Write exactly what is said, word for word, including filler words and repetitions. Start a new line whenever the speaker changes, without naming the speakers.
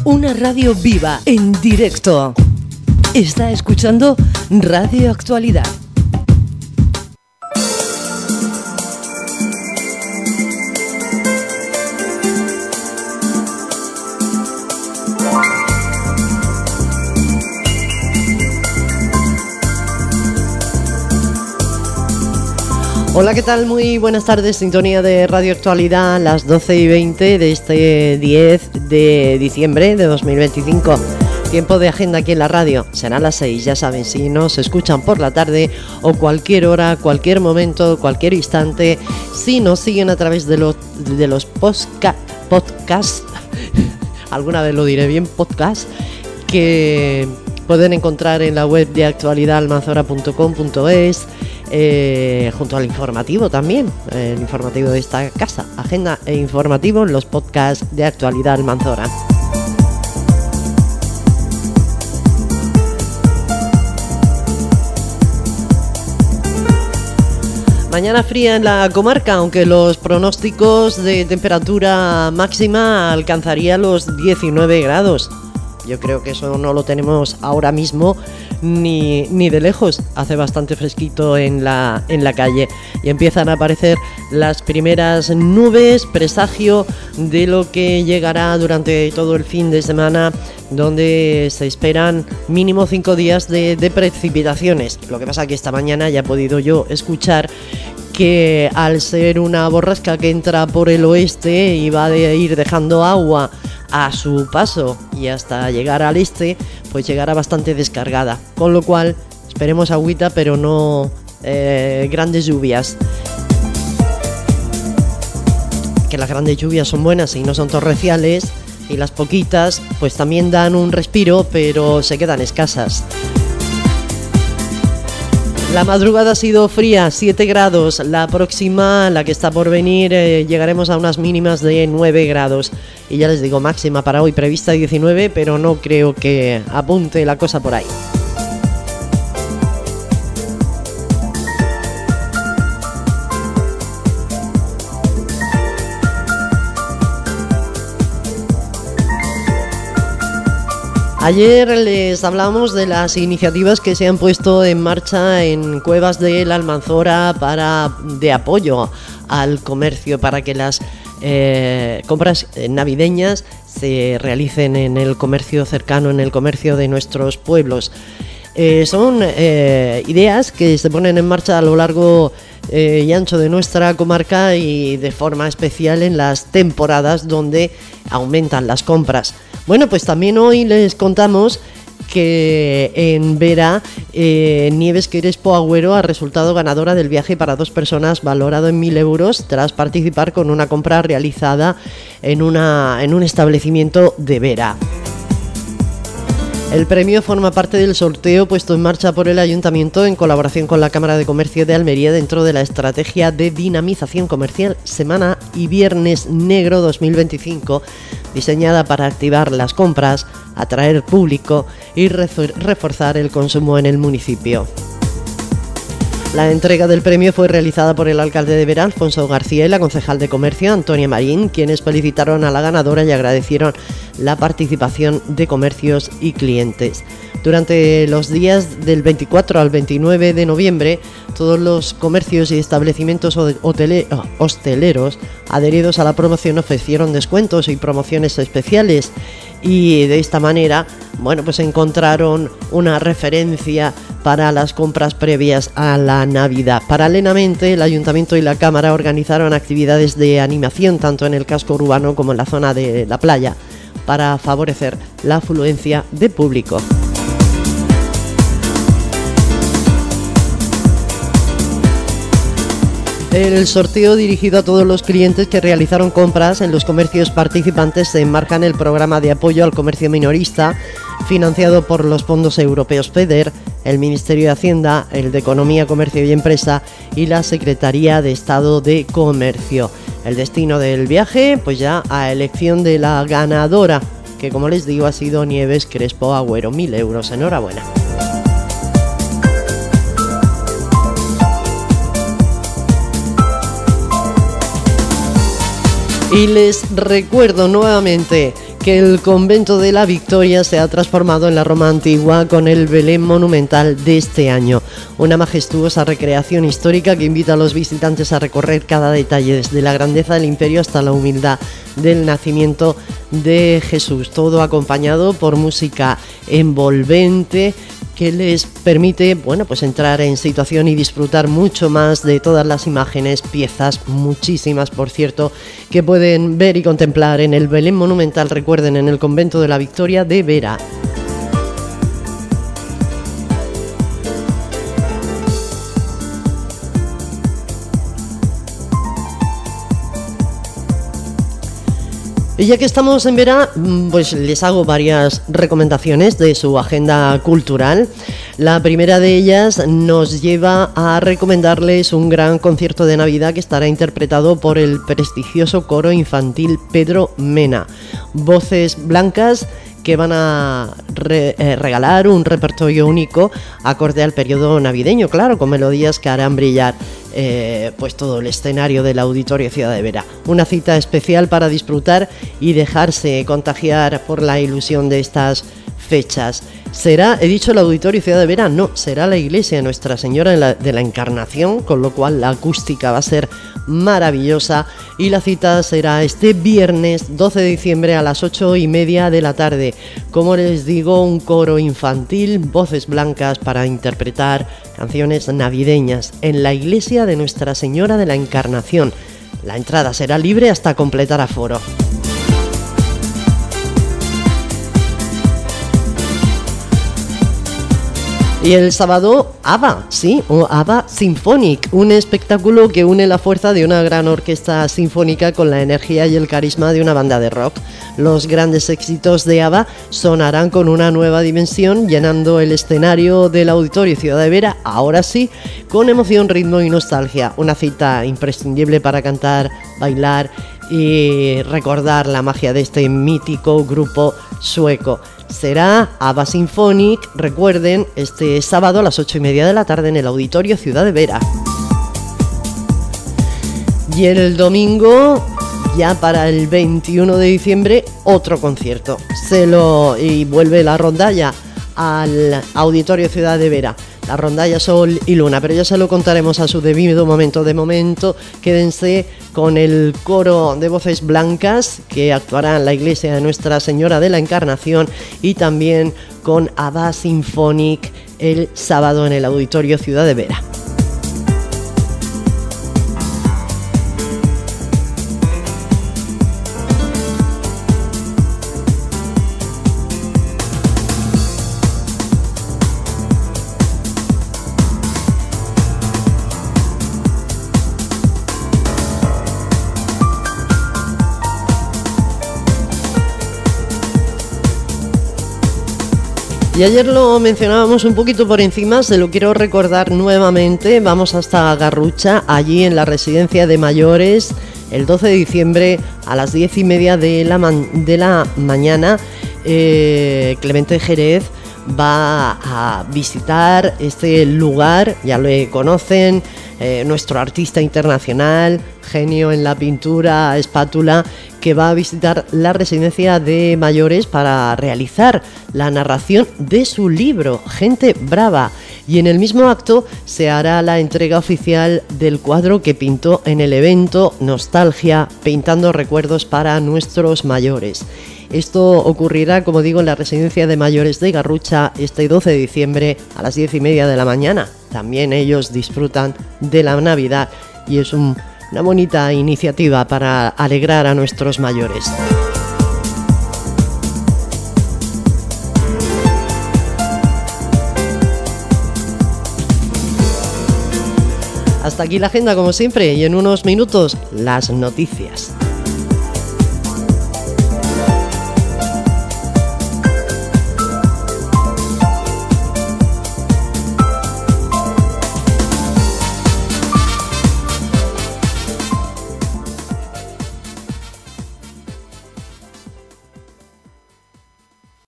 Una radio viva, en directo. Está escuchando Radio Actualidad. Hola, ¿qué tal? Muy buenas tardes, sintonía de Radio Actualidad, las doce y veinte de este diez de diciembre de dos mil veinticinco. Tiempo de agenda aquí en la radio, será a las seis, ya saben, si nos escuchan por la tarde o cualquier hora, cualquier momento, cualquier instante, si nos siguen a través de los, de los podcasts, podcast, alguna vez lo diré bien, podcast, que pueden encontrar en la web de actualidad almanzora punto com punto es, eh, junto al informativo también, el informativo de esta casa, agenda e informativo en los podcasts de Actualidad Almanzora. Mañana fría en la comarca, aunque los pronósticos de temperatura máxima alcanzaría los diecinueve grados. Yo creo que eso no lo tenemos ahora mismo ni, ni de lejos. Hace bastante fresquito en la, en la calle y empiezan a aparecer las primeras nubes, presagio de lo que llegará durante todo el fin de semana, donde se esperan mínimo cinco días de, de precipitaciones. Lo que pasa que esta mañana ya he podido yo escuchar que al ser una borrasca que entra por el oeste y va a ir dejando agua a su paso y hasta llegar al este, pues llegará bastante descargada, con lo cual esperemos agüita pero no eh, grandes lluvias, que las grandes lluvias son buenas y no son torrenciales, y las poquitas pues también dan un respiro pero se quedan escasas. La madrugada ha sido fría, siete grados. La próxima, la que está por venir, eh, llegaremos a unas mínimas de nueve grados. Y ya les digo, máxima para hoy prevista diecinueve, pero no creo que apunte la cosa por ahí. Ayer les hablamos de las iniciativas que se han puesto en marcha en Cuevas de la Almanzora para de apoyo al comercio, para que las eh, compras navideñas se realicen en el comercio cercano, en el comercio de nuestros pueblos. Eh, son eh, ideas que se ponen en marcha a lo largo eh, y ancho de nuestra comarca y de forma especial en las temporadas donde aumentan las compras. Bueno, pues también hoy les contamos que en Vera, eh, Nieves Crespo Agüero ha resultado ganadora del viaje para dos personas valorado en mil euros tras participar con una compra realizada en, una, en un establecimiento de Vera. El premio forma parte del sorteo puesto en marcha por el Ayuntamiento en colaboración con la Cámara de Comercio de Almería dentro de la estrategia de dinamización comercial Semana y Viernes Negro dos mil veinticinco, diseñada para activar las compras, atraer público y reforzar el consumo en el municipio. La entrega del premio fue realizada por el alcalde de Vera, Alfonso García, y la concejal de Comercio, Antonia Marín, quienes felicitaron a la ganadora y agradecieron la participación de comercios y clientes. Durante los días del veinticuatro al veintinueve de noviembre, todos los comercios y establecimientos hotele- hosteleros adheridos a la promoción ofrecieron descuentos y promociones especiales, y de esta manera, bueno, pues encontraron una referencia para las compras previas a la Navidad. Paralelamente, el Ayuntamiento y la Cámara organizaron actividades de animación tanto en el casco urbano como en la zona de la playa para favorecer la afluencia de público. El sorteo dirigido a todos los clientes que realizaron compras en los comercios participantes se enmarca en el programa de apoyo al comercio minorista financiado por los fondos europeos FEDER, el Ministerio de Hacienda, el de Economía, Comercio y Empresa y la Secretaría de Estado de Comercio. El destino del viaje, pues ya a elección de la ganadora, que como les digo ha sido Nieves Crespo Agüero, mil euros. Enhorabuena. Y les recuerdo nuevamente que el convento de la Victoria se ha transformado en la Roma antigua con el Belén monumental de este año. Una majestuosa recreación histórica que invita a los visitantes a recorrer cada detalle, desde la grandeza del imperio hasta la humildad del nacimiento de Jesús. Todo acompañado por música envolvente que les permite, bueno, pues entrar en situación y disfrutar mucho más de todas las imágenes, piezas, muchísimas por cierto, que pueden ver y contemplar en el Belén monumental, recuerden, en el convento de la Victoria de Vera. Y ya que estamos en Vera, pues les hago varias recomendaciones de su agenda cultural. La primera de ellas nos lleva a recomendarles un gran concierto de Navidad que estará interpretado por el prestigioso coro infantil Pedro Mena. Voces blancas que van a re, eh, regalar un repertorio único acorde al periodo navideño, claro, con melodías que harán brillar eh, pues todo el escenario del Auditorio Ciudad de Vera. Una cita especial para disfrutar y dejarse contagiar por la ilusión de estas fechas. Será, he dicho el Auditorio Ciudad de Vera, no, será la iglesia Nuestra Señora de la, de la Encarnación, con lo cual la acústica va a ser maravillosa y la cita será este viernes doce de diciembre a las ocho y media de la tarde. Como les digo, un coro infantil, voces blancas para interpretar canciones navideñas en la iglesia de Nuestra Señora de la Encarnación. La entrada será libre hasta completar aforo. Y el sábado, ABBA, sí, o ABBA Symphonic, un espectáculo que une la fuerza de una gran orquesta sinfónica con la energía y el carisma de una banda de rock. Los grandes éxitos de ABBA sonarán con una nueva dimensión, llenando el escenario del Auditorio Ciudad de Vera, ahora sí, con emoción, ritmo y nostalgia. Una cita imprescindible para cantar, bailar y recordar la magia de este mítico grupo sueco. Será ABBA Symphonic, recuerden, este sábado a las ocho y media de la tarde en el Auditorio Ciudad de Vera. Y el domingo, ya para el veintiuno de diciembre, otro concierto. Se lo y vuelve la rondalla al Auditorio Ciudad de Vera. La rondalla Sol y Luna, pero ya se lo contaremos a su debido momento. De momento, quédense con el coro de voces blancas que actuará en la iglesia de Nuestra Señora de la Encarnación y también con ABBA Symphonic el sábado en el Auditorio Ciudad de Vera. Y ayer lo mencionábamos un poquito por encima, se lo quiero recordar nuevamente. Vamos hasta Garrucha, allí en la residencia de mayores, el doce de diciembre a las diez y media de la, man- de la mañana. Eh, Clemente Jerez va a visitar este lugar, ya lo conocen, eh, nuestro artista internacional, genio en la pintura, espátula, que va a visitar la residencia de mayores para realizar la narración de su libro, Gente Brava. Y en el mismo acto se hará la entrega oficial del cuadro que pintó en el evento Nostalgia, pintando recuerdos para nuestros mayores. Esto ocurrirá, como digo, en la residencia de mayores de Garrucha este doce de diciembre a las diez y media de la mañana. También ellos disfrutan de la Navidad y es un, una bonita iniciativa para alegrar a nuestros mayores. Hasta aquí la agenda como siempre y en unos minutos las noticias.